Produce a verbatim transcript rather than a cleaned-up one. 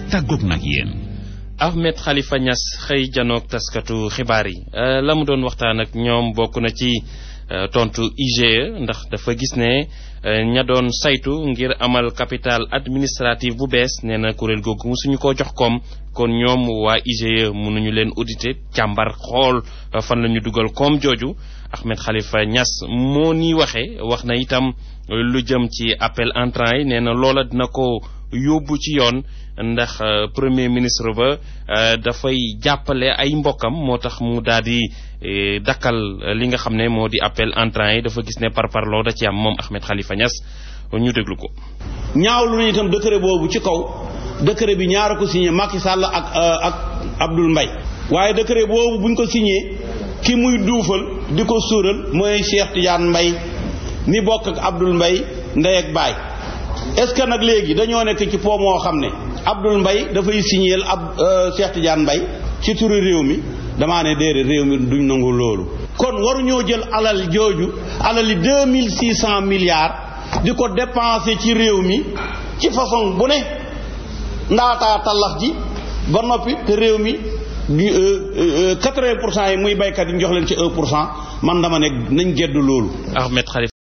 tàggoog nag yéen. Ahmed Khalifa Niass xëy janoog taskatu xibaar yi la mu doon waxtaan ak ñoom bokk na ci tontu I G E ndax dafa gis ne ña doon saytu ngir amal capital administratif bu bees nee na kuréel googu musuñu koo jox koom kon ñoom waa I G E mënuñu leen auditer càmbar xool fan la ñu dugal koom jooju Ahmed Khalifa Niass moo ni waxee wax na itam lu jëm ci appel entrant yi nee na loola dina ko yóbbu ci yoon ndax premier ministre ba dafay jàppale ay mbokkam moo tax mu daal di dakkal li nga xam ne moo di appel entrant yi dafa gis ne par parloo da ci am moom Ahmed Khalifa Niass ñu déglu ko. ñaawlu nañu itam décret boobu ci kaw décret bi ñaara ko signé Macky Sall ak ak Abdoul Mbaye waaye décret boobu buñ ko signé ki muy duufal di ko suural mooy Cheikh Tidiane Mbaye mi bokk ak Abdoul Mbaye ndey ak baay. est-ce que nag léegi dañoo nekk ci po moo xam ne Abdoul Mbaye dafay signeel ab Cheikh Tidiane Mbaye ci turu réew mi damaa ne déedéet réew mi duñ nangu loolu. kon waruñoo jël alal jooju alali deux mille six cent milliards di ko dépenser ci réew mi ci façon bu ne ndaataa tallax ji ba noppi te réew mi quatre-vingts pour cent yi muy baykat yi ñu jox leen ci un pour cent man dama ne nañ geddu loolu. Ahmed Khalifa